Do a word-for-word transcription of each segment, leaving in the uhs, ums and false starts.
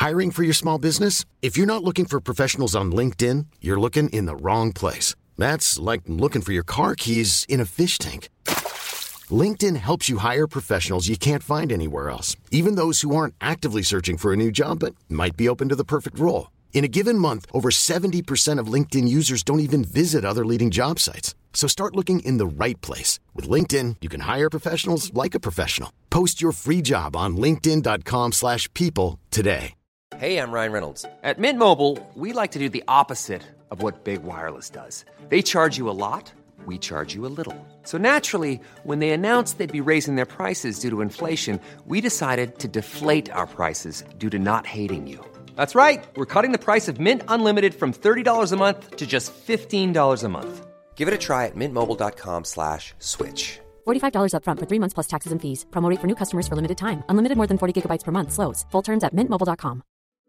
Hiring for your small business? If you're not looking for professionals on LinkedIn, you're looking in the wrong place. That's like looking for your car keys in a fish tank. LinkedIn helps you hire professionals you can't find anywhere else, even those who aren't actively searching for a new job but might be open to the perfect role. In a given month, over seventy percent of LinkedIn users don't even visit other leading job sites. So start looking in the right place. With LinkedIn, you can hire professionals like a professional. Post your free job on linkedin.com slash people today. Hey, I'm Ryan Reynolds. At Mint Mobile, we like to do the opposite of what Big Wireless does. They charge you a lot, we charge you a little. So naturally, when they announced they'd be raising their prices due to inflation, we decided to deflate our prices due to not hating you. That's right. We're cutting the price of Mint Unlimited from thirty dollars a month to just fifteen dollars a month. Give it a try at mintmobile.com slash switch. forty-five dollars up front for three months plus taxes and fees. Promo rate for new customers for limited time. Unlimited more than forty gigabytes per month. Slows full terms at mint mobile dot com.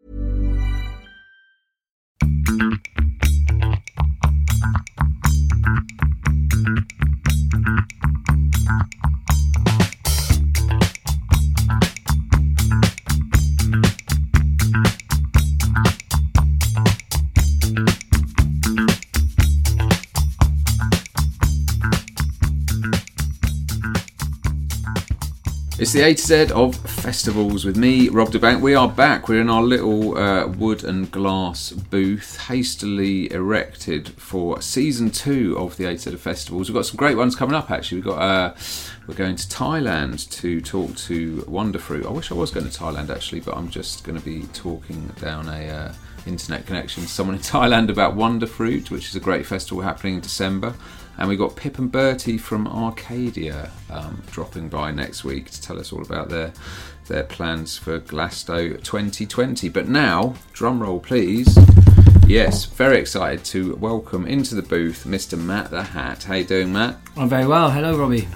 It's the A to Z of festivals with me, Rob DeBank. We are back. We're in our little uh, wood and glass booth, hastily erected for season two of the A to Z of festivals. We've got some great ones coming up. Actually, we've got uh, we're going to Thailand to talk to Wonderfruit. I wish I was going to Thailand actually, but I'm just going to be talking down a uh, internet connection to someone in Thailand about Wonderfruit, which is a great festival happening in December. And we've got Pip and Bertie from Arcadia um, dropping by next week to tell us all about their their plans for Glasgow twenty twenty. But now, drum roll please. Yes, very excited to welcome into the booth Mister Matt the Hat. How you doing, Matt? I'm very well. Hello, Robbie.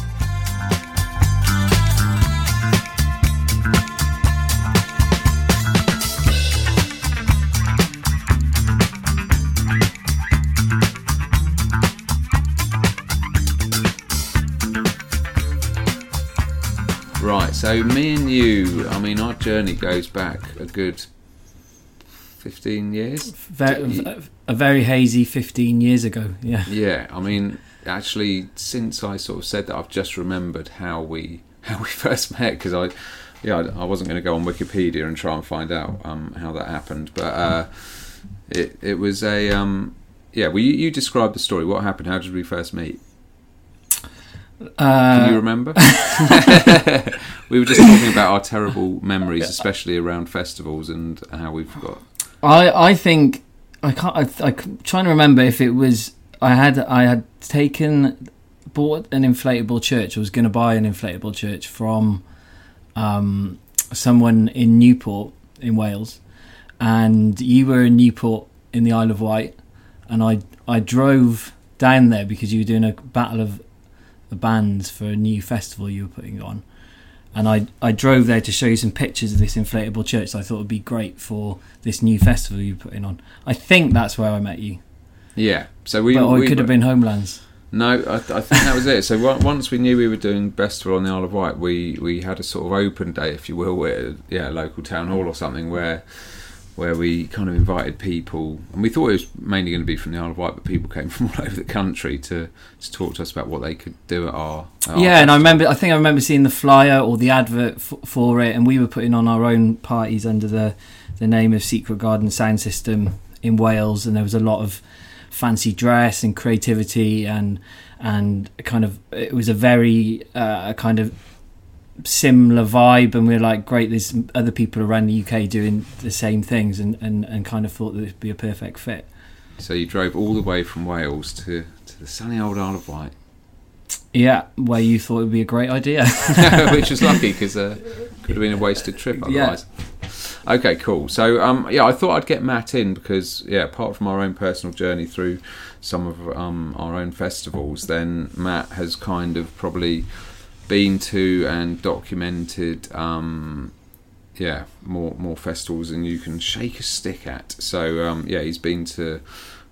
Right, so me and you, I mean, our journey goes back a good fifteen years. Very, a very hazy fifteen years ago, yeah. Yeah, I mean, actually, since I sort of said that, I've just remembered how we how we first met, because I, yeah, I, I wasn't going to go on Wikipedia and try and find out um, how that happened, but uh, it it was a um, yeah. Well, you, you described the story. What happened? How did we first meet? Uh, Can you remember? We were just talking about our terrible memories, especially around festivals and how we've got. I I think I can't. I, I'm trying to remember if it was I had I had taken bought an inflatable church. I was going to buy an inflatable church from um, someone in Newport in Wales, and you were in Newport in the Isle of Wight, and I I drove down there because you were doing a battle of the bands for a new festival you were putting on, and I I drove there to show you some pictures of this inflatable church that I thought would be great for this new festival you were putting on. I think that's where I met you. Yeah, so we. But, or we it could have been Homelands. No, I, I think that was it. So once we knew we were doing festival on the Isle of Wight, we we had a sort of open day, if you will, where yeah, local town hall or something, where. where we kind of invited people, and we thought it was mainly going to be from the Isle of Wight, but people came from all over the country to, to talk to us about what they could do at our, at yeah our and I remember I think I remember seeing the flyer or the advert f- for it, and we were putting on our own parties under the, the name of Secret Garden Sound System in Wales, and there was a lot of fancy dress and creativity, and and kind of it was a very uh, kind of similar vibe, and we we're like, great, there's other people around the U K doing the same things, and, and, and kind of thought that it'd be a perfect fit. So you drove all the way from Wales to, to the sunny old Isle of Wight. Yeah, where you thought it would be a great idea. Which was lucky, because uh, could have been a wasted trip otherwise. Yeah. Okay, cool. So um, yeah, I thought I'd get Matt in because yeah, apart from our own personal journey through some of um, our own festivals, then Matt has kind of probably been to and documented um, yeah more more festivals than you can shake a stick at. So um, yeah, he's been to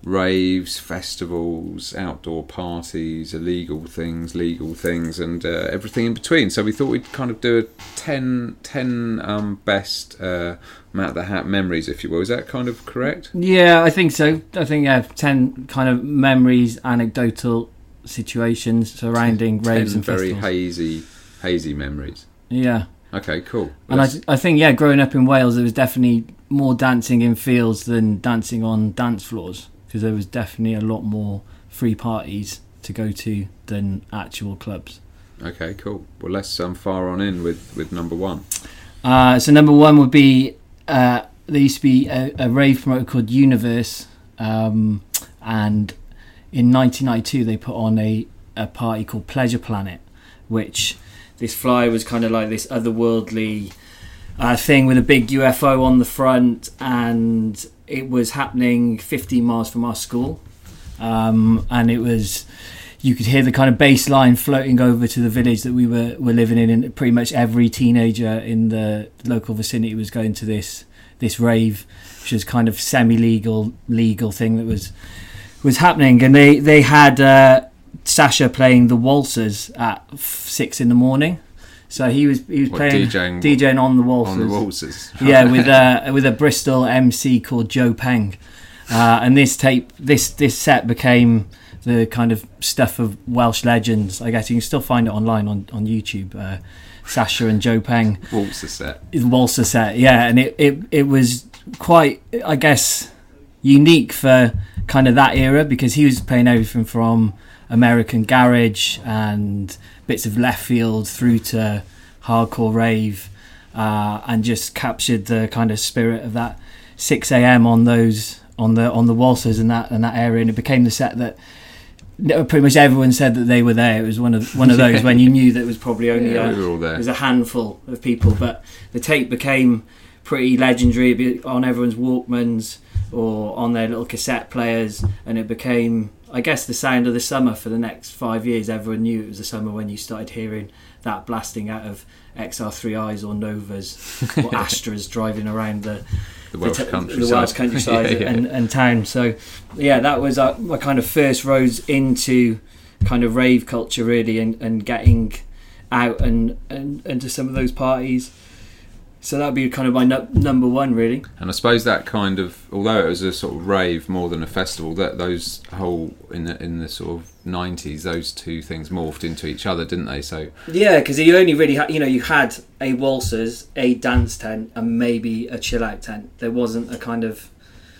raves, festivals, outdoor parties, illegal things, legal things, and uh, everything in between. So we thought we'd kind of do a ten, ten um, best uh, Matt the Hat memories, if you will. Is that kind of correct? Yeah, I think so. I think, yeah, ten kind of memories, anecdotal situations surrounding ten, raves ten and very festivals. hazy, hazy memories. Yeah. Okay, cool. And I, I think, yeah, growing up in Wales, there was definitely more dancing in fields than dancing on dance floors, because there was definitely a lot more free parties to go to than actual clubs. Okay, cool. Well, let's um, fire on in with, with number one. Uh, so number one would be, uh, there used to be a, a rave promoter called Universe, um, and in nineteen ninety-two they put on a, a party called Pleasure Planet, which this flyer was kind of like this otherworldly uh, thing with a big U F O on the front, and it was happening fifteen miles from our school, um, and it was, you could hear the kind of bass line floating over to the village that we were, were living in, and pretty much every teenager in the local vicinity was going to this this rave, which was kind of semi-legal legal thing that was was happening. And they they had uh, Sasha playing the waltzers at f- six in the morning. So he was he was What, playing DJing, DJing on the waltzers. On the waltzers. Yeah, with a with a Bristol M C called Joe Peng, uh, and this tape this this set became the kind of stuff of Welsh legends. I guess you can still find it online on on YouTube. Uh, Sasha and Joe Peng. Waltzer set. Waltzer set, yeah, and it, it it was quite, I guess, unique for kind of that era, because he was playing everything from American garage and bits of left field through to hardcore rave, uh, and just captured the kind of spirit of that six a.m. on those on the on the waltzers in that in that area, and it became the set that pretty much everyone said that they were there. It was one of one of those when you knew that it was probably only yeah, a, we were all there. It was a handful of people, but the tape became pretty legendary on everyone's Walkmans or on their little cassette players, and it became, I guess, the sound of the summer for the next five years. Everyone knew it was the summer when you started hearing that blasting out of X R three I's or Novas or Astras driving around the the Welsh the, t- countryside, the Welsh countryside yeah, yeah. And, and town. So yeah, that was uh, my kind of first roads into kind of rave culture, really, and, and getting out and, and into some of those parties. So that would be kind of my no- number one, really. And I suppose that kind of, although it was a sort of rave more than a festival, that those whole in the in the sort of nineties, those two things morphed into each other, didn't they? So yeah, because you only really had, you know, you had a waltzers, a dance tent, and maybe a chill out tent. There wasn't a kind of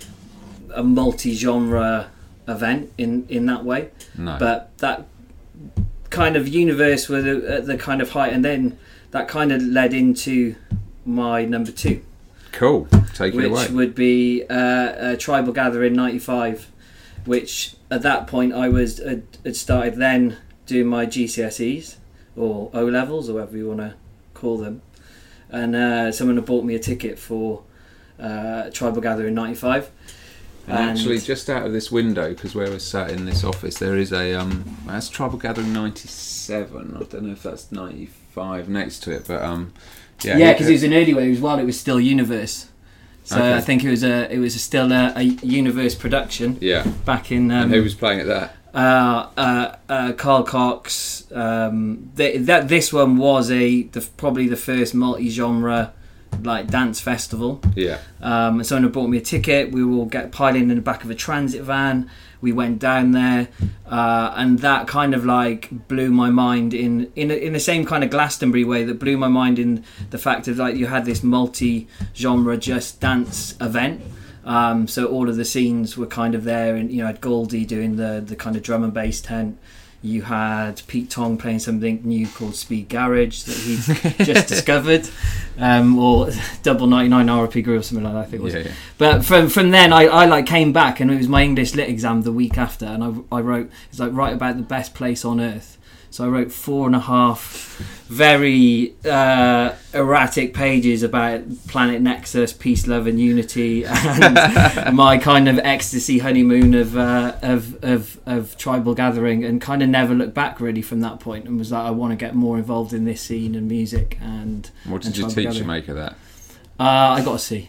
a multi-genre event in in that way. No. But that kind of universe was at the kind of height, and then that kind of led into my number two. Cool, take which it away. Which would be uh, a Tribal Gathering ninety-five, which at that point I was had, had started then doing my G C S Es or O levels or whatever you want to call them, and uh, someone had bought me a ticket for uh, Tribal Gathering ninety-five. And actually, just out of this window, because where we're sat in this office, there is a um, that's Tribal Gathering ninety-seven. I don't know if that's ninety-five next to it, but um. Yeah, yeah, because it was an early way. It was while it was still Universe, so okay. I think it was a it was a still a, a Universe production. Yeah, back in. Um, and who was playing at that? Uh, uh, uh, Carl Cox. Um, they, that this one was a the, probably the first multi-genre like dance festival. Yeah. Um, and someone had bought me a ticket. We will get piling in the back of a transit van. We went down there, uh, and that kind of like blew my mind in in a, in the same kind of Glastonbury way that blew my mind in the fact of like you had this multi-genre just dance event. Um, so all of the scenes were kind of there, and you know, had Goldie doing the the kind of drum and bass tent. You had Pete Tong playing something new called Speed Garage that he'd just discovered, um, or Double ninety-nine R P Groove or something like that, I think it was. Yeah, yeah. But from from then, I, I like came back, and it was my English Lit exam the week after, and I, I wrote, it's like write about the best place on earth. So I wrote four and a half very uh, erratic pages about Planet Nexus, peace, love, and unity, and my kind of ecstasy honeymoon of, uh, of of of Tribal Gathering, and kind of never looked back really from that point, and was like, I want to get more involved in this scene and music. And what did and your Tribal teacher Gathering. make of that? Uh, I got a C.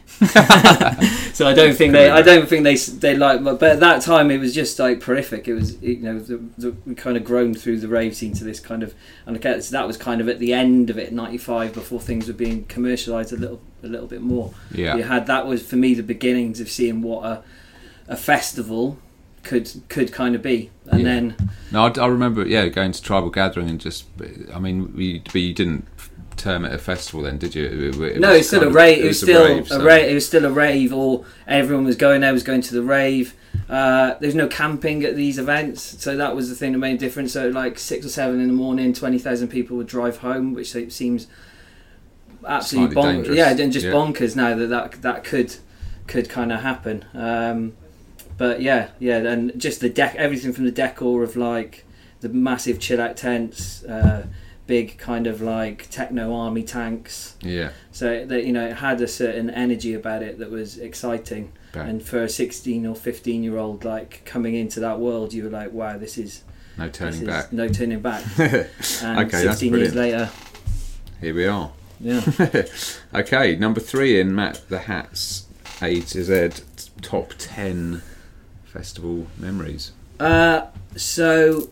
So I don't think they. I don't think they. They like. But at that time, it was just like prolific. It was, you know, the, the, we kind of grown through the rave scene to this kind of, and I guess that was kind of at the end of it, ninety-five, before things were being commercialised a little, a little bit more. Yeah. You had that was for me the beginnings of seeing what a, a festival could could kind of be, and yeah. then. No, I, I remember, yeah, going to Tribal Gathering and just. I mean, you, but you didn't term it a festival then, did you? It, it no, it's still a rave. It was still a rave. So. A rave. It was still a rave. Or everyone was going there, was going to the rave. Uh, there's no camping at these events, so that was the thing that made a difference. So like six or seven in the morning, twenty thousand people would drive home, which seems absolutely bonkers. Yeah, and just yeah. bonkers now that that that could could kind of happen. Um, but yeah, yeah, and just the deck, everything from the decor of like the massive chill out tents. Uh, big kind of like techno army tanks, yeah, so that, you know, it had a certain energy about it that was exciting. Bang. And for a sixteen or fifteen year old like coming into that world, you were like, wow, this is no turning this back is no turning back. And okay, sixteen years later, here we are. Yeah. Okay, number three in Matt the Hat's A to Z top ten festival memories. Uh so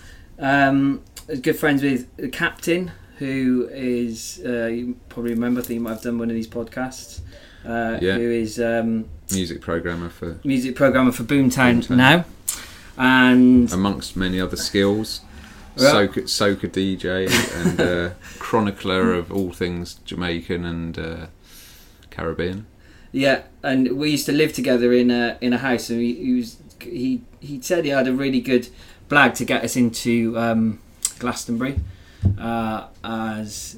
um good friends with the Captain, who is uh, you probably remember. I think you might have done one of these podcasts. Uh, yeah. Who is um, music programmer for music programmer for Boomtown, Boomtown now, and amongst many other skills, well, soca, soca D J and uh, chronicler of all things Jamaican and uh, Caribbean. Yeah, and we used to live together in a in a house, and he, he was he he said he had a really good blag to get us into. Um, Glastonbury, uh, as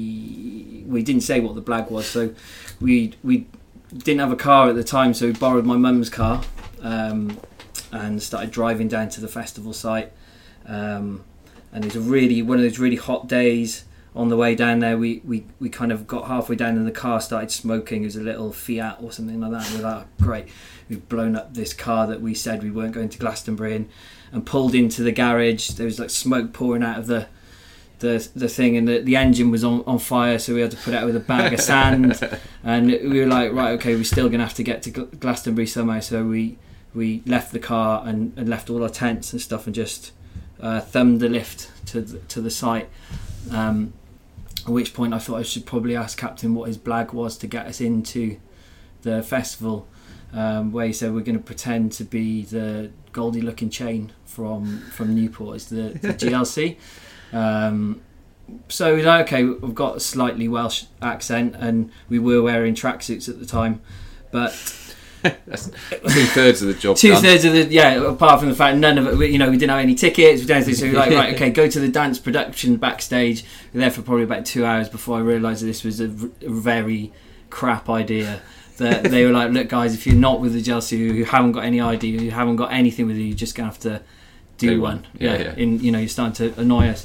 the we didn't say what the blag was, so we we didn't have a car at the time, so we borrowed my mum's car um, and started driving down to the festival site. Um, and it was a really one of those really hot days. On the way down there, we, we, we kind of got halfway down in the car, started smoking. It was a little Fiat or something like that. And we were like, oh, great, we've blown up this car that we said we weren't going to Glastonbury in, and pulled into the garage. There was like smoke pouring out of the the the thing, and the, the engine was on, on fire, so we had to put it out with a bag of sand. And we were like, right, okay, we're still going to have to get to Glastonbury somehow. So we, we left the car and, and left all our tents and stuff and just uh, thumbed the lift to the, to the site. Um, At which point I thought I should probably ask Captain what his blag was to get us into the festival, um, where he said we're going to pretend to be the Goldie looking chain from, from Newport as the, the G L C. Um, so we're like, okay, we've got a slightly Welsh accent, and we were wearing tracksuits at the time, but that's two thirds of the job. Two done. thirds of the yeah. Apart from the fact none of it, you know, we didn't have any tickets. We didn't have anything, so we were like, right, okay, go to the dance production backstage. We were there for probably about two hours before I realised that this was a, a very crap idea. That they were like, look, guys, if you're not with the G L C, you haven't got any I D, you haven't got anything with you, you're just gonna have to do, do one. one. Yeah, yeah. In you know, you're starting to annoy us.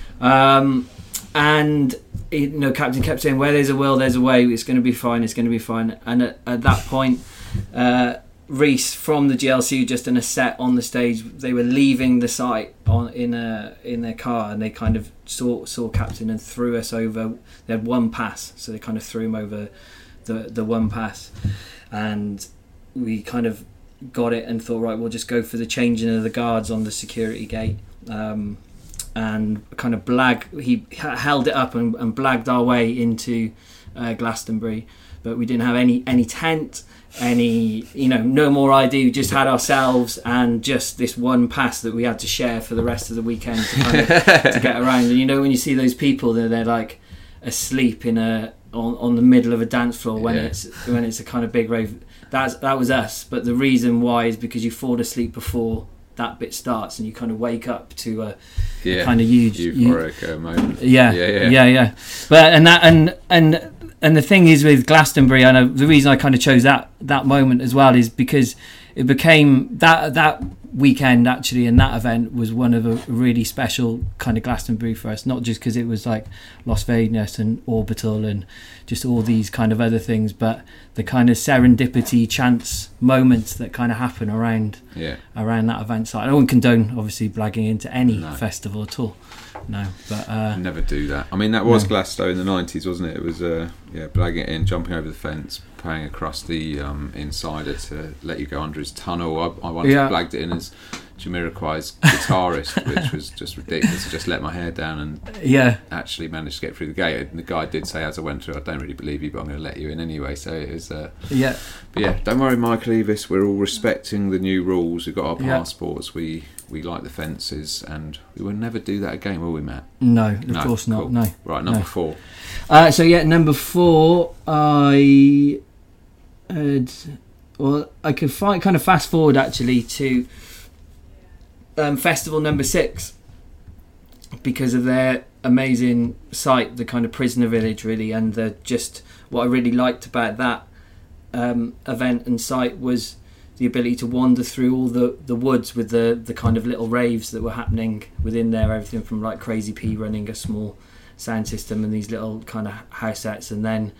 Um, and you know, Captain kept saying, where there's a will, there's a way. It's going to be fine. It's going to be fine. And at, at that point. Uh, Reese from the G L C just in a set on the stage. They were leaving the site on in a in their car, and they kind of saw saw Captain and threw us over. They had one pass, so they kind of threw him over the the one pass, and we kind of got it and thought, right, we'll just go for the changing of the guards on the security gate, um, and kind of blag. He held it up and, and blagged our way into uh, Glastonbury, but we didn't have any any tent. Any, you know, no more I D. We just had ourselves and just this one pass that we had to share for the rest of the weekend to, kind of, to get around. And you know, when you see those people, they're, they're like asleep in a on, on the middle of a dance floor when yeah. it's when it's a kind of big rave. That's that was us. But the reason why is because you fall asleep before that bit starts, and you kind of wake up to a, yeah. a kind of huge euphoric uh, moment. Yeah, yeah, yeah, yeah, yeah. But and that and and. And the thing is with Glastonbury, I know the reason I kind of chose that, that moment as well is because it became that that weekend actually, and that event was one of a really special kind of Glastonbury for us. Not just because it was like Las Vegas and Orbital and just all these kind of other things, but the kind of serendipity, chance moments that kind of happen around yeah. around that event site. I wouldn't condone, obviously, blagging into any no. festival at all. No, but uh, never do that. I mean, that was no. Glasgow in the nineties, wasn't it? It was uh, yeah, blagging it in, jumping over the fence, paying a crusty um, insider to let you go under his tunnel. I, I once Yeah. blagged it in as Jamiroquai's guitarist, which was just ridiculous. I just let my hair down and yeah, actually managed to get through the gate. And the guy did say as I went through, I don't really believe you, but I'm going to let you in anyway. So it was. Uh, yeah, but yeah, don't worry, Michael Eavis. We're all respecting the new rules. We've got our Yeah. passports. We we like the fences, and we will never do that again, will we, Matt? no, of No, course not. cool. No, Right, number no. four. Uh, so yeah, number four, I had, well, I could find, kind of fast forward actually to um, festival number six because of their amazing site, the kind of prisoner village really, and the just what I really liked about that um, event and site was the ability to wander through all the, the woods with the, the kind of little raves that were happening within there, everything from like Crazy P running a small sound system and these little kind of house sets, and then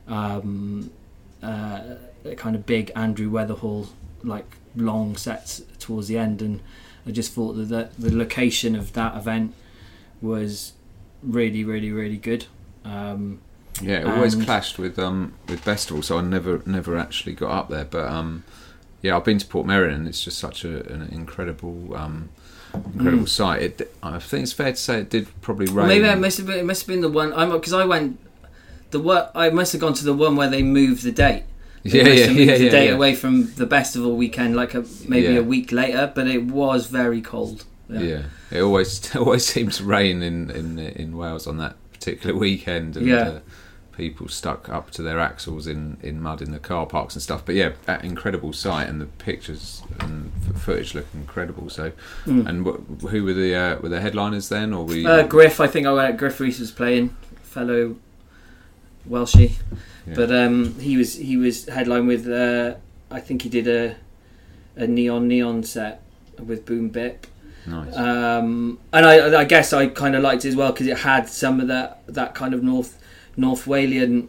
um, uh, a kind of big Andrew Weatherhall like long sets towards the end. And I just thought that the, the location of that event was really really really good. Um, Yeah, it always and- clashed with um with Festival, so I never never actually got up there. But um, yeah, I've been to Portmeirion, and it's just such a, an incredible um, incredible Mm. site. It, I think it's fair to say it did probably rain. Well, maybe it must have been, it must have been the one. I'm because I went the what I must have gone to the one where they moved the date. They Yeah, must yeah, have moved yeah, the yeah, date yeah. away from the festival weekend, like a, maybe Yeah. a week later. But it was very cold. Yeah. it always it always seems to rain in, in in Wales on that particular weekend, and Yeah. uh, people stuck up to their axles in, in mud in the car parks and stuff. But yeah, that incredible site, and the pictures and f- footage look incredible. So, Mm. and wh- who were the uh, were the headliners then, or were you, Uh, Griff, I think I went. Griff Reese was playing, fellow Welshie, Yeah. but um, he was he was headline with. Uh, I think he did a a neon neon set with Boom Bip. nice? Um, and I, I guess I kind of liked it as well because it had some of that that kind of North North Walian,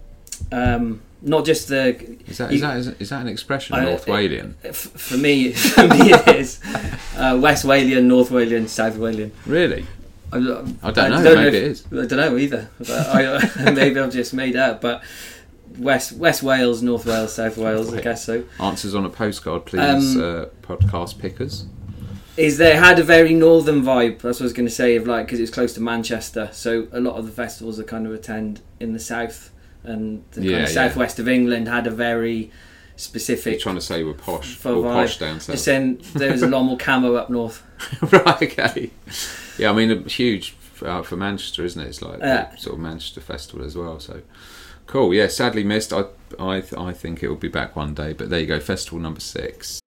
um, not just the. Is that you- is that is, is that an expression, I- North Walian? f- For me, for me it is uh, West Walian, North Walian, South Walian. Really? I, I don't know, maybe if, it is. I don't know either. But I, maybe I've just made up. But West West Wales, North Wales, South Wales. I guess so. Answers on a postcard, please, Um, uh, podcast pickers. Is they had a very northern vibe. That's what I was going to say. Of like because it's close to Manchester, so a lot of the festivals that kind of attend in the south and the Yeah, kind of yeah. southwest of England had a very specific. You're trying to say we're posh, for or vibe. posh down Just south. saying there was a lot more camo up north. Right, okay. Yeah, I mean, a huge uh, for Manchester, isn't it? It's like Yeah. the sort of Manchester festival as well. So cool. Yeah, sadly missed. I I I think it will be back one day. But there you go, festival number six.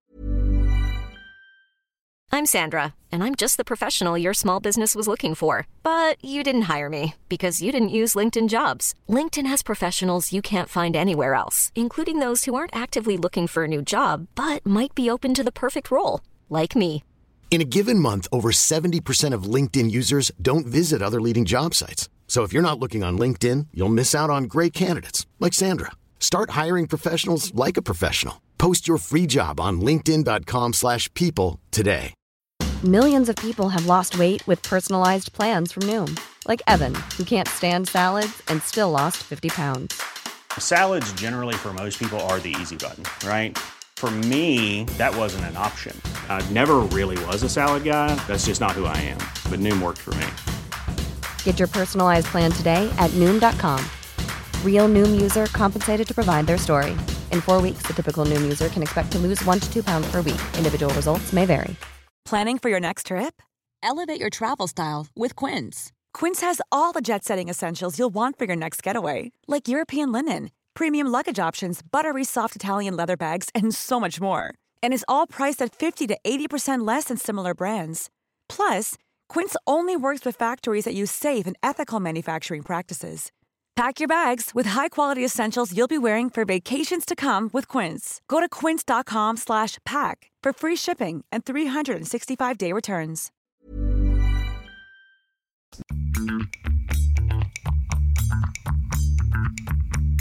I'm Sandra, and I'm just the professional your small business was looking for. But you didn't hire me because you didn't use LinkedIn Jobs. LinkedIn has professionals you can't find anywhere else, including those who aren't actively looking for a new job, but might be open to the perfect role, like me. In a given month, over seventy percent of LinkedIn users don't visit other leading job sites. So if you're not looking on LinkedIn, you'll miss out on great candidates like Sandra. Start hiring professionals like a professional. Post your free job on linkedin.com slash people today. Millions of people have lost weight with personalized plans from Noom. Like Evan, who can't stand salads and still lost fifty pounds. Salads generally for most people are the easy button, right? For me, that wasn't an option. I never really was a salad guy. That's just not who I am. But Noom worked for me. Get your personalized plan today at Noom dot com. Real Noom user compensated to provide their story. In four weeks, the typical Noom user can expect to lose one to two pounds per week. Individual results may vary. Planning for your next trip? Elevate your travel style with Quince. Quince has all the jet-setting essentials you'll want for your next getaway, like European linen, premium luggage options, buttery soft Italian leather bags, and so much more. And is all priced at fifty to eighty percent less than similar brands. Plus, Quince only works with factories that use safe and ethical manufacturing practices. Pack your bags with high-quality essentials you'll be wearing for vacations to come with Quince. Go to quince.com slash pack for free shipping and three sixty-five day returns.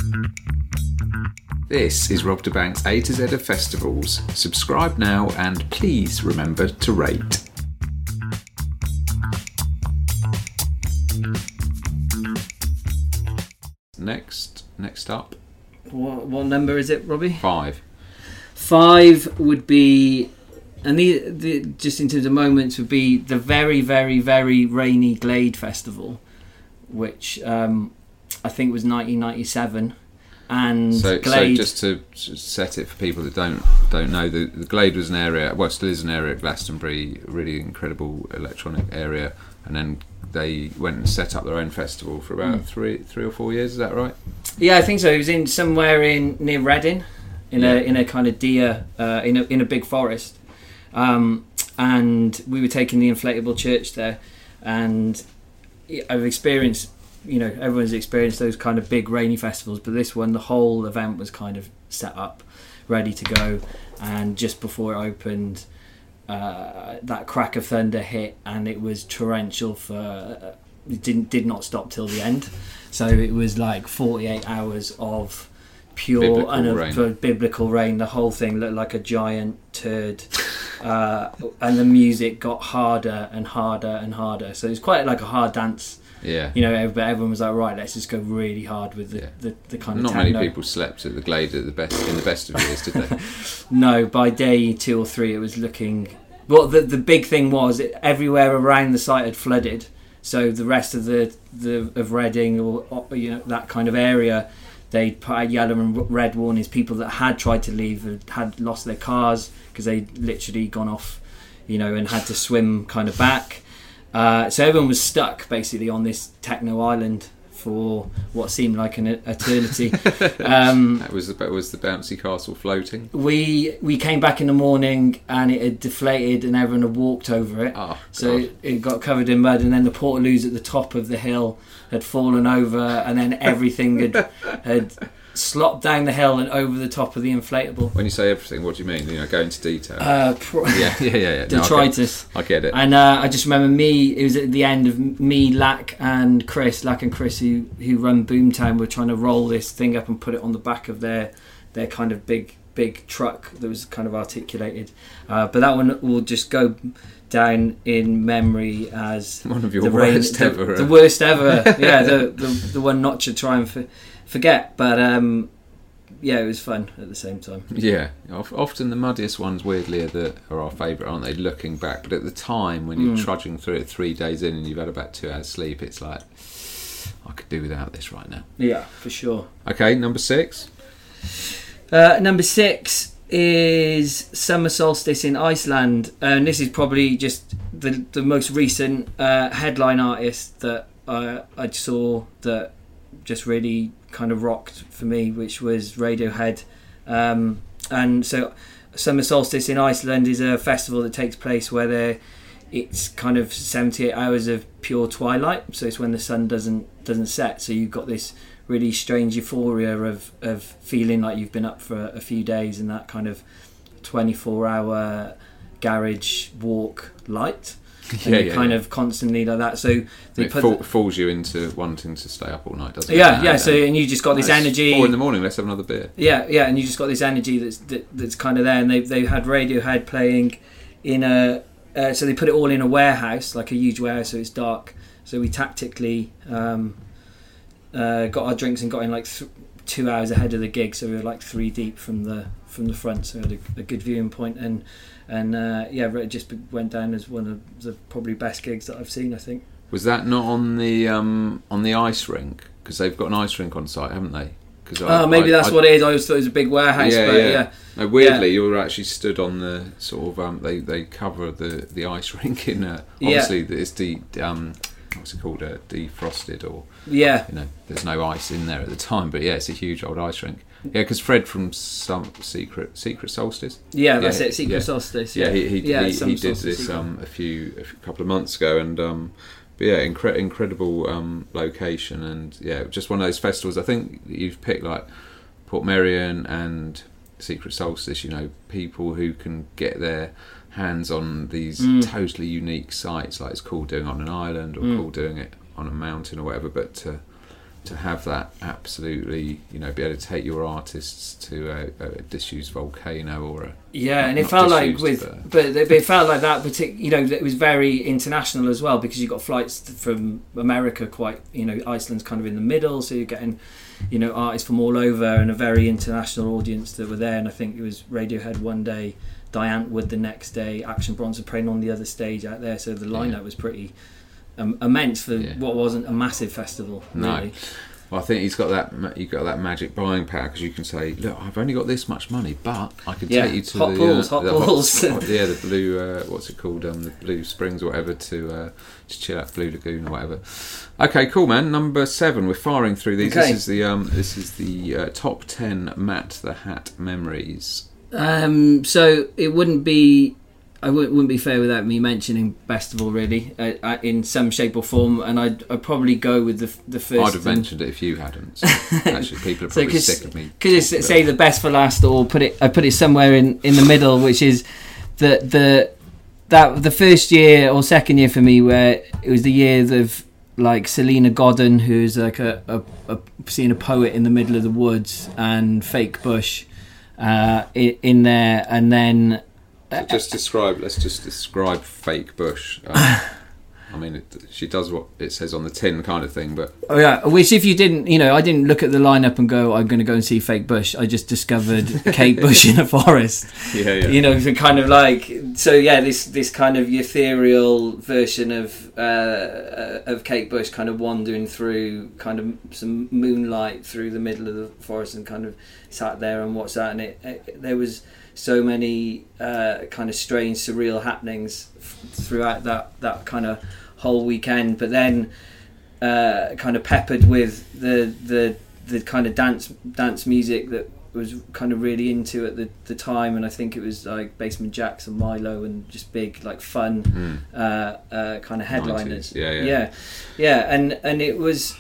This is Rob DeBank's A to Z of Festivals. Subscribe now and please remember to rate. Next, next up. What, what number is it, Robbie? Five. Five would be, and the, the just in terms of moments, would be the very, very, very rainy Glade Festival, which um, I think was nineteen ninety-seven. And so, Glade, so just to set it for people that don't don't know, the, the Glade was an area, well, still is an area at Glastonbury, a really incredible electronic area, and then they went and set up their own festival for about mm. three three or four years. Is that right? Yeah, I think so. It was in somewhere in near Reading, in yeah. a in a kind of deer uh, in a in a big forest, um, and we were taking the inflatable church there, and I've experienced. You know, everyone's experienced those kind of big rainy festivals, but this one, the whole event was kind of set up, ready to go, and just before it opened, uh, that crack of thunder hit, and it was torrential for uh, it didn't did not stop till the end. So it was like forty-eight hours of pure biblical and rain. biblical rain. The whole thing looked like a giant turd, uh, and the music got harder and harder and harder. So it was quite like a hard dance. Yeah, you know, everyone was like, right, let's just go really hard with the, yeah. the, the kind of Not techno. many people slept at the Glade at the best in the best of years, did they? No, by day two or three, it was looking. Well, the the big thing was it, everywhere around the site had flooded, so the rest of the, the of Reading or, or you know that kind of area, they'd put out yellow and red warnings. People that had tried to leave had, had lost their cars because they'd literally gone off, you know, and had to swim kind of back. Uh, so everyone was stuck basically on this techno island for what seemed like an eternity. Um, that was the was the bouncy castle floating. We we came back in the morning and it had deflated and everyone had walked over it. Oh, so it, it got covered in mud, and then the portaloos at the top of the hill had fallen over, and then everything had had slopped down the hill and over the top of the inflatable. When you say everything, what do you mean? You know, go into detail. Uh, pro- yeah, yeah, yeah. yeah. Detritus. No, I, get, I get it. And uh, I just remember me. It was at the end of me, Lack, and Chris. Lack and Chris, who who run Boomtown, were trying to roll this thing up and put it on the back of their their kind of big big truck that was kind of articulated. Uh, but that one will just go down in memory as one of your the worst rain, ever. The, the worst ever. Yeah, the, the the one not to try and for, forget. But um, yeah, it was fun at the same time. Yeah, often the muddiest ones, weirdly, are, the, are our favourite, aren't they? Looking back, but at the time when you're mm. trudging through it three days in and you've had about two hours sleep, it's like I could do without this right now. Yeah, for sure. Okay, number six. Uh, number six is Summer Solstice in Iceland, and this is probably just the the most recent uh, headline artist that uh, I saw that just really kind of rocked for me, which was Radiohead. Um, and so Summer Solstice in Iceland is a festival that takes place where there it's kind of seventy-eight hours of pure twilight, so it's when the sun doesn't doesn't set, so you've got this really strange euphoria of, of feeling like you've been up for a few days in that kind of twenty-four hour garage walk light. And yeah, you're yeah, kind yeah. of constantly like that. So they it put fall, falls you into wanting to stay up all night, doesn't it? Yeah, and, yeah. So and you just got this energy. Four in the morning. Let's have another beer. Yeah, yeah. And you just got this energy that's that, that's kind of there. And they they had Radiohead playing in a. Uh, so they put it all in a warehouse, like a huge warehouse, so it's dark. So we tactically um, uh, got our drinks and got in like th- two hours ahead of the gig. So we were like three deep from the from the front. So we had a, a good viewing point, and and uh, yeah, it just went down as one of the probably best gigs that I've seen, I think. Was that not on the um, on the ice rink? Because they've got an ice rink on site, haven't they? Oh, I, maybe that's I, what it is. I always thought it was a big warehouse. Yeah, but yeah. yeah. No, weirdly, yeah. you were actually stood on the sort of. Um, they they cover the, the ice rink in. A, obviously, yeah. it's de um, what's it called? Uh, defrosted or yeah. You know, there's no ice in there at the time, but yeah, it's a huge old ice rink. Yeah, because Fred from some secret secret solstice. Yeah, that's yeah, it. Secret yeah. solstice. Yeah, yeah. he he, yeah, he, he did this um, a few a couple of months ago, and. Um, But yeah, incre- incredible um, location, and yeah, just one of those festivals. I think you've picked like Portmeirion and Secret Solstice. You know, people who can get their hands on these mm. totally unique sites. Like it's cool doing it on an island, or mm. cool doing it on a mountain or whatever. But to to have that absolutely, you know, be able to take your artists to a, a disused volcano or a yeah, and it felt like with, but, but it felt like that particular, you know, it was very international as well, because you got flights from America, quite, you know, Iceland's kind of in the middle, so you're getting, you know, artists from all over and a very international audience that were there. And I think it was Radiohead one day, Diane Wood the next day, Action Bronson Praying on the other stage out there. So the lineup yeah. was pretty um, immense for yeah. what wasn't a massive festival. No. Really. Well, I think he's got that. You've got that magic buying power, because you can say, "Look, I've only got this much money, but I can yeah. take you to hot the balls, uh, hot the balls. Hot, yeah, the blue. Uh, what's it called? Um, the Blue Springs or whatever to uh, to chill at Blue Lagoon or whatever." Okay, cool, man. Number seven. We're firing through these. Okay. This is the um, this is the uh, top ten Matt the Hat memories. Um, so it wouldn't be. I wouldn't, wouldn't be fair without me mentioning Bestival, really, uh, uh, in some shape or form, and I'd, I'd probably go with the the first. I'd have mentioned it if you hadn't. So actually, people are probably so sick of me. Could you say the best for last, or put it? I put it somewhere in, in the middle, which is the the that the first year or second year for me, where it was the year of like Selena Godden, who's like a, a, a seeing a poet in the middle of the woods, and Fake Bush uh, in, in there, and then. So just describe. Let's just describe Fake Bush. Um, I mean, it, she does what it says on the tin, kind of thing. But oh yeah, which if you didn't, you know, I didn't look at the lineup and go, I'm going to go and see Fake Bush. I just discovered Kate Bush in a forest. Yeah, yeah. You know, so kind of like so. Yeah, this this kind of ethereal version of uh, of Kate Bush, kind of wandering through, kind of some moonlight through the middle of the forest, and kind of sat there and watched that. And it, it there was. So many uh, kind of strange, surreal happenings f- throughout that, that kind of whole weekend. But then, uh, kind of peppered with the the the kind of dance dance music that was kind of really into at the, the time. And I think it was like Basement Jaxx and Milo, and just big like fun mm. uh, uh, kind of headliners. Yeah, yeah, yeah, yeah. And and it was.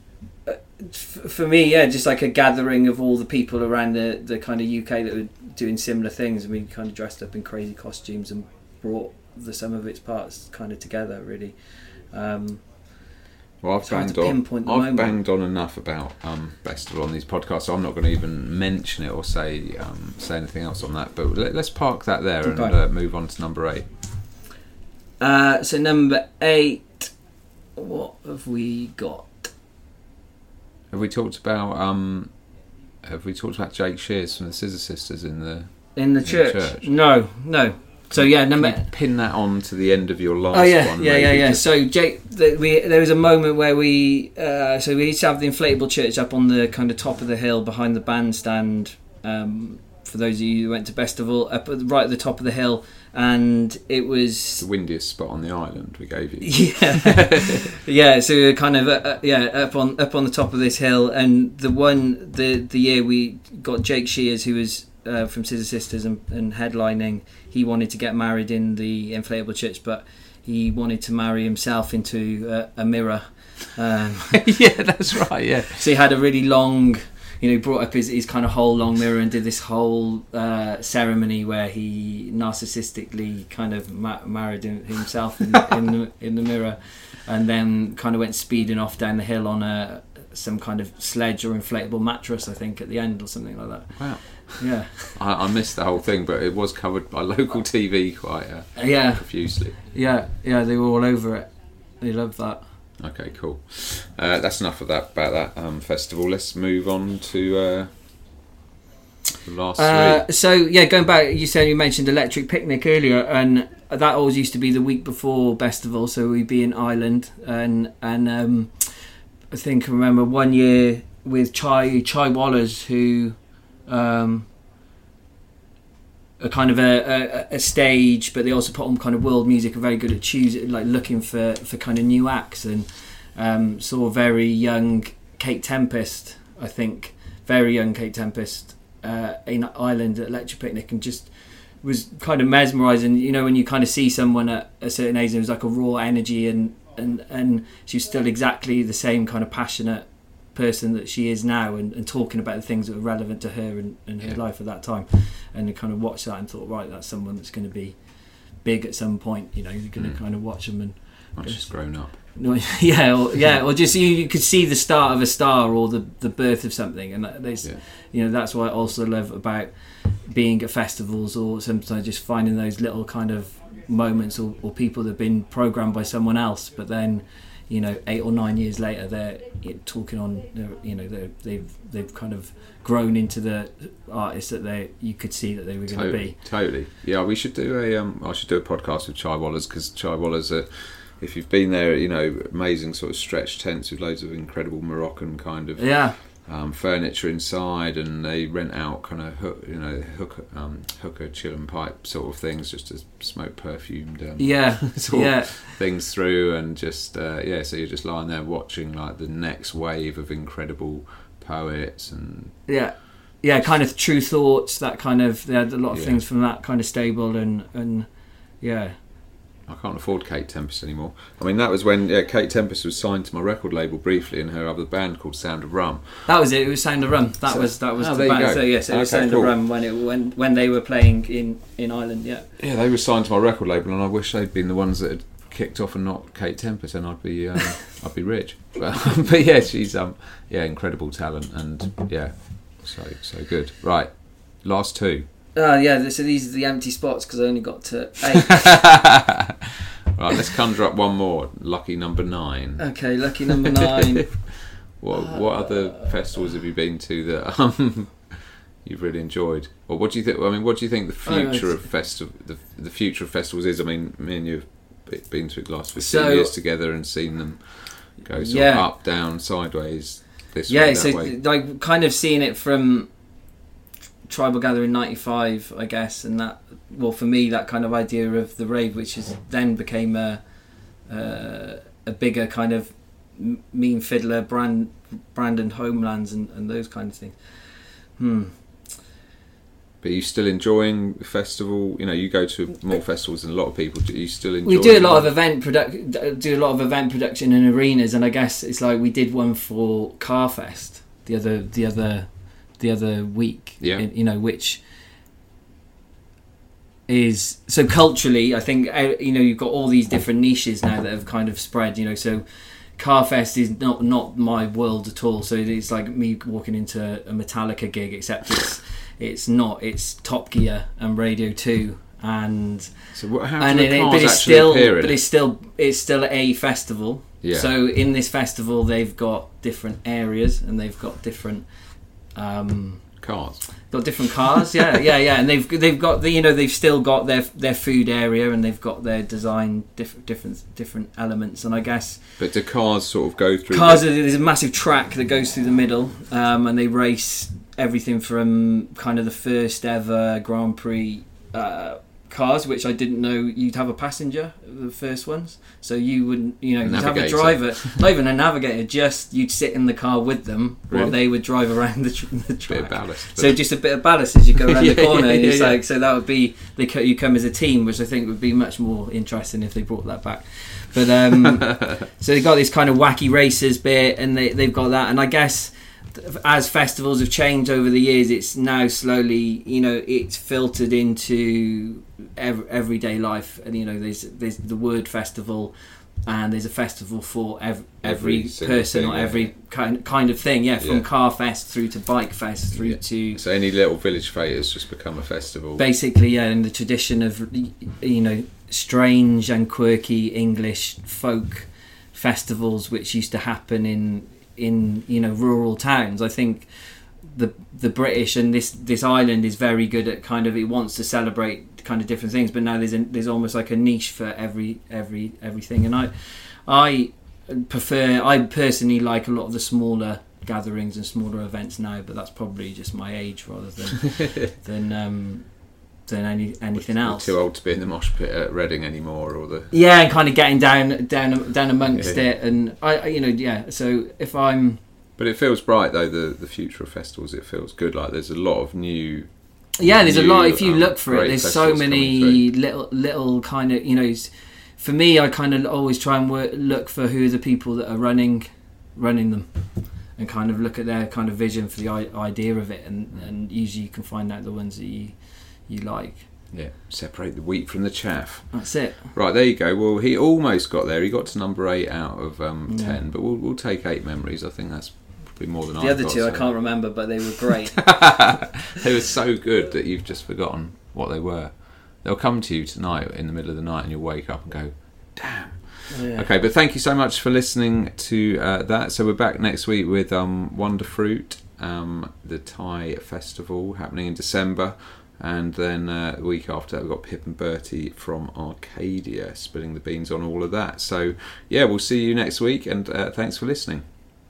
For me, yeah, just like a gathering of all the people around the, the kind of U K that were doing similar things, and we kind of dressed up in crazy costumes and brought the sum of its parts kind of together, really. Um, well, I've banged on. I've moment. banged on enough about um, Bestival on these podcasts, so I'm not going to even mention it or say um, say anything else on that. But let, let's park that there okay. and uh, move on to number eight. Uh, so number eight, what have we got? Have we talked about um, Have we talked about Jake Shears from the Scissor Sisters in the in the, in church? the church? No, no. So yeah, number Can you pin that on to the end of your last oh, yeah, one. Yeah, maybe? yeah, yeah. Just... So Jake, the, we there was a moment where we uh, so we used to have the inflatable church up on the kind of top of the hill behind the bandstand. Um, for those of you who went to Bestival, up at the, right at the top of the hill. And it was the windiest spot on the island we gave you. Yeah, yeah. So we were kind of uh, yeah up on up on the top of this hill, and the one the the year we got Jake Shears, who was uh, from Scissor Sisters and, and headlining. He wanted to get married in the inflatable church, but he wanted to marry himself into uh, a mirror. Um, yeah, that's right. Yeah. So he had a really long. You know, brought up his, his kind of whole long mirror and did this whole uh, ceremony where he narcissistically kind of ma- married himself in, in, the, in the mirror, and then kind of went speeding off down the hill on a some kind of sledge or inflatable mattress, I think, at the end or something like that. Wow. Yeah. I, I missed the whole thing, but it was covered by local T V quite uh, yeah. profusely. Yeah, yeah, they were all over it. They loved that. Okay, cool. Uh, that's enough of that about that um, festival. Let's move on to uh, the last uh, three. So yeah, going back, you said you mentioned Electric Picnic earlier, and that always used to be the week before Bestival. So we'd be in Ireland, and and um, I think I remember one year with Chai Chai Wallers, who. Um, a kind of a, a, a stage, but they also put on kind of world music, are very good at choosing, like looking for, for kind of new acts, and um, saw a very young Kate Tempest, I think, very young Kate Tempest uh, in Ireland at Electric Picnic, and just was kind of mesmerising. You know, when you kind of see someone at a certain age, there was like a raw energy, and, and, and she was still exactly the same kind of passionate person that she is now, and, and talking about the things that were relevant to her and, and her yeah. life at that time, and I kind of watched that and thought, right, that's someone that's going to be big at some point. You know, you're going to mm. kind of watch them, and once she's grown up. yeah, or, yeah, or just you, you could see the start of a star or the the birth of something, and that, there's, yeah. you know, that's what I also love about being at festivals, or sometimes just finding those little kind of moments, or, or people that have been programmed by someone else, but then, you know, eight or nine years later, they're talking on, you know, they've they've kind of grown into the artists that they you could see that they were going to totally, be. Totally, yeah. We should do a um, I should do a podcast with Chai Wallers, because Chai Wallers are, if you've been there, you know, amazing sort of stretch tents with loads of incredible Moroccan kind of yeah. um, furniture inside, and they rent out kind of hook, you know, hook, um, hookah, chill and pipe sort of things, just to smoke perfumed um, yeah, sort yeah. of things through, and just uh, yeah. So you're just lying there watching like the next wave of incredible poets and yeah, yeah, kind of True Thoughts. That kind of they had a lot of yeah. things from that kind of stable, and and yeah. I can't afford Kate Tempest anymore. I mean, that was when yeah, Kate Tempest was signed to my record label briefly in her other band called Sound of Rum. That was it. It was Sound of Rum. That so, was that was oh, the band. So yes, it was okay, Sound cool. of Rum when it when when they were playing in, in Ireland. Yeah. Yeah, they were signed to my record label, and I wish they'd been the ones that had kicked off and not Kate Tempest, and I'd be um, I'd be rich. But, but yeah, she's um yeah incredible talent, and yeah, so so good. Right, last two. Oh uh, yeah. So these are the empty spots because I only got to eight. Right, let's conjure up one more. Lucky number nine. Okay, lucky number nine. what uh, what other festivals have you been to that um, you've really enjoyed? Or what do you think? I mean, what do you think the future of festival the the future of festivals is? I mean, me and you've been through the last fifteen so, years together and seen them go sort yeah. of up, down, sideways. This yeah, way, that so way. like kind of seeing it from Tribal Gathering ninety-five, I guess, and that, well, for me, that kind of idea of the rave, which is then became a uh, a bigger kind of Mean Fiddler, brand, Brandon Homelands, and, and those kind of things. Hmm. But are you still enjoying the festival? You know, you go to more festivals than a lot of people. Do you still enjoy? We do a lot of event product, do a lot of event production in arenas, and I guess it's like we did one for Carfest the other the other. the other week, yeah. you know, which is so culturally, I think, you know, you've got all these different niches now that have kind of spread, you know, so Carfest is not not my world at all, so it's like me walking into a Metallica gig, except it's it's not, it's Top Gear and Radio two, and so what, how and do it, the cars but it's actually still appear in but it? it's still it's still a festival. Yeah. So in this festival they've got different areas, and they've got different Um, cars, got different cars, yeah, yeah, yeah, and they've they've got the, you know, they've still got their their food area, and they've got their design different different different elements, and I guess. But do cars sort of go through? Cars, the... are, there's a massive track that goes through the middle, um, and they race everything from kind of the first ever Grand Prix uh, cars, which I didn't know you'd have a passenger, the first ones. So you wouldn't, you know, you'd have a driver, not even a navigator, just you'd sit in the car with them really? while they would drive around the, tr- the track. Bit of ballast. But... So just a bit of ballast as you go around yeah, the corner. Yeah, and yeah, it's yeah. like, so that would be, they co- you come as a team, which I think would be much more interesting if they brought that back. But um, so they've got this kind of wacky races bit, and they, they've got that, and I guess as festivals have changed over the years, it's now slowly, you know, it's filtered into ev- everyday life, and you know, there's there's the word festival, and there's a festival for ev- every, every person thing, or every yeah. kind kind of thing, yeah, from yeah. Car Fest through to Bike Fest through yeah. to. So any little village fete has just become a festival. Basically, yeah, in the tradition of, you know, strange and quirky English folk festivals, which used to happen in. in you know rural towns. I think the the British and this this island is very good at kind of, it wants to celebrate kind of different things, but now there's a, there's almost like a niche for every every everything, and I I prefer I personally like a lot of the smaller gatherings and smaller events now, but that's probably just my age rather than than um than any anything We're else. Too old to be in the mosh pit at Reading anymore, or the yeah, and kind of getting down down down amongst yeah. it, and I you know yeah. So if I'm, but it feels bright though. The the future of festivals, it feels good. Like there's a lot of new. Yeah, there's new, a lot. If you um, look for it, there's so many little little kind of, you know. For me, I kind of always try and work, look for who are the people that are running running them, and kind of look at their kind of vision for the idea of it, and, and usually you can find out the ones that you. you like. Yeah, separate the wheat from the chaff. That's it. Right, there you go. Well, he almost got there. He got to number eight out of um, Yeah. ten, but we'll, we'll take eight memories. I think that's probably more than The I've other got, two I so- can't remember, but they were great. They were so good that you've just forgotten what they were. They'll come to you tonight in the middle of the night and you'll wake up and go, damn. Yeah. Okay, but thank you so much for listening to uh, that. So we're back next week with um, Wonder Fruit, um, the Thai festival happening in December. And then uh, the week after that, we've got Pip and Bertie from Arcadia spilling the beans on all of that. So, yeah, we'll see you next week, and uh, thanks for listening.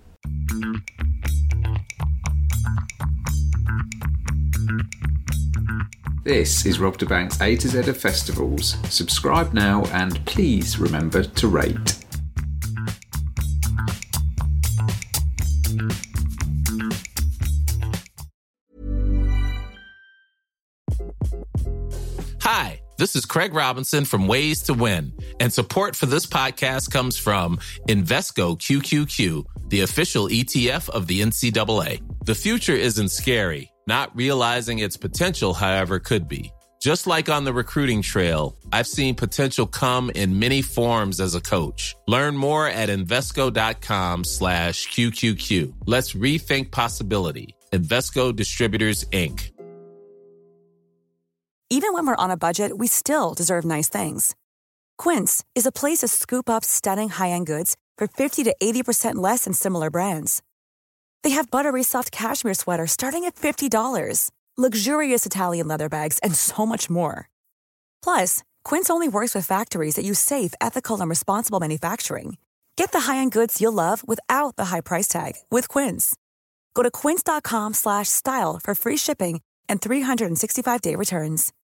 This is Rob DeBank's A to Z of Festivals. Subscribe now, and please remember to rate. Hi, this is Craig Robinson from Ways to Win, and support for this podcast comes from Invesco Q Q Q, the official E T F of the N C double A. The future isn't scary. Not realizing its potential, however, could be. Just like on the recruiting trail, I've seen potential come in many forms as a coach. Learn more at Invesco.com slash QQQ. Let's rethink possibility. Invesco Distributors, Incorporated. Even when we're on a budget, we still deserve nice things. Quince is a place to scoop up stunning high-end goods for fifty to eighty percent less than similar brands. They have buttery soft cashmere sweaters starting at fifty dollars, luxurious Italian leather bags, and so much more. Plus, Quince only works with factories that use safe, ethical, and responsible manufacturing. Get the high-end goods you'll love without the high price tag with Quince. Go to quince.com slash style for free shipping and three sixty-five day returns.